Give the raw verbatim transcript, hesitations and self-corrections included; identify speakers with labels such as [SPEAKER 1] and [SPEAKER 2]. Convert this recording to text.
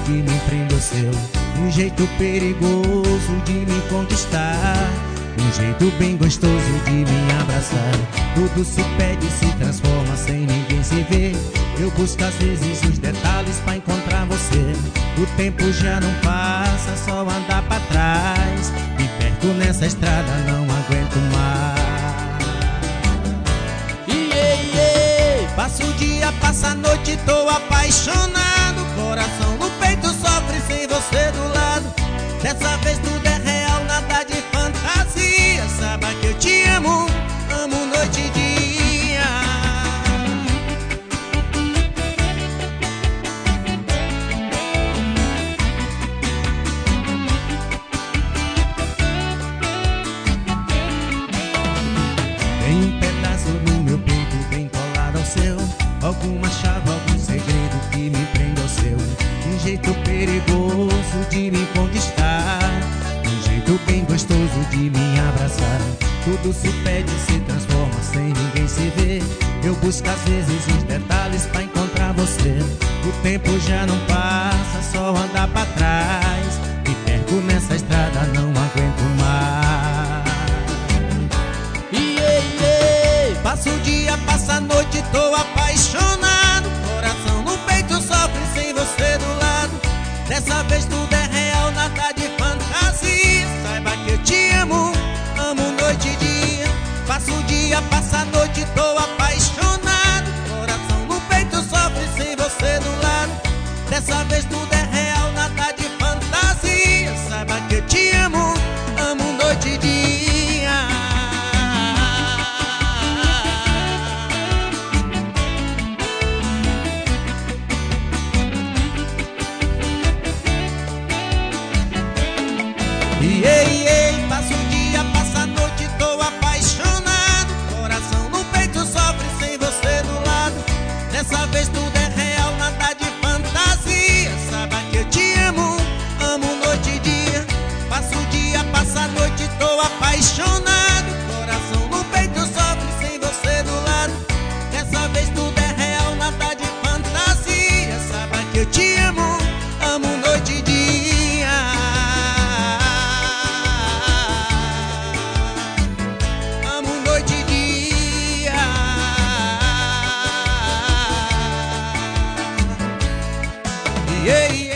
[SPEAKER 1] que me prendeu seu. Um jeito perigoso de me conquistar, um jeito bem gostoso de me abraçar. Tudo se pede e se transforma sem ninguém se ver. Eu busco às vezes os detalhes pra encontrar você. O tempo já não passa, só andar pra trás. Me perco nessa estrada, não aguento mais. Iê, iê, passa o dia, passa a noite, tô apaixonado. Coração no peito sofre sem você do lado. Dessa vez tudo é real, nada de fantasia. Saiba que eu te amo, amo noite e dia. Tem um pedaço no meu peito bem colado ao seu. Alguma chave, algum segredo que me prende ao seu. Um jeito perigoso de me conquistar, um jeito bem gostoso de me abraçar. Tudo se pede e se transforma sem ninguém se ver. Eu busco às vezes os detalhes pra encontrar você. O tempo já não passa, só andar pra trás. Me perco nessa estrada, não aguento mais. Iê, iê, passa o dia, passa a noite, tô apaixonado. Coração no peito sofre sem você do lado. Dessa vez tudo é real, nada de fantasia. Saiba que eu te amo, amo noite e dia. Passa o dia, passa a noite, tô apaixonado. Coração no peito sofre sem você do lado. Dessa vez tudo é real, nada de fantasia. Saiba que eu te amo, amo noite e dia. Iê, iê, passa o dia, passa a noite, tô apaixonado. Coração no peito sofre sem você do lado. Dessa vez tudo é real, nada de fantasia. Saiba que eu te amo, amo noite e dia. Passa o dia, passa a noite, tô apaixonado. Coração no peito sofre sem você do lado. Dessa vez tudo é real, nada de fantasia. Saiba que eu te amo, amo noite e dia. Yeah, yeah.